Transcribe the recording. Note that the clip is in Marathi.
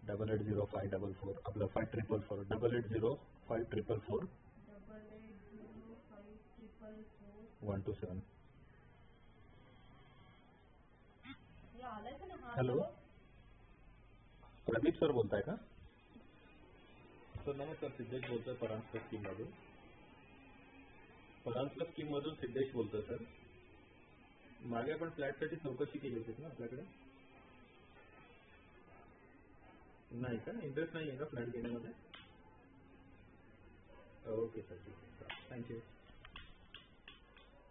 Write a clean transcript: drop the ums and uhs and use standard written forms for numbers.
880544 आपलं 5844 880544 127. हॅलो, प्रदीप सर बोलताय का? सर नमस्कार, सिद्धेश बोलतोय परांजपे स्कीममधून सिद्धेश बोलतोय सर. मागे आपण फ्लॅटसाठी चौकशी केली होती ना आपल्याकडे? नाही का, इंटरेस्ट नाही आहे का फ्लॅट घेण्यामध्ये? ओके सर, ठीक आहे, थँक्यू.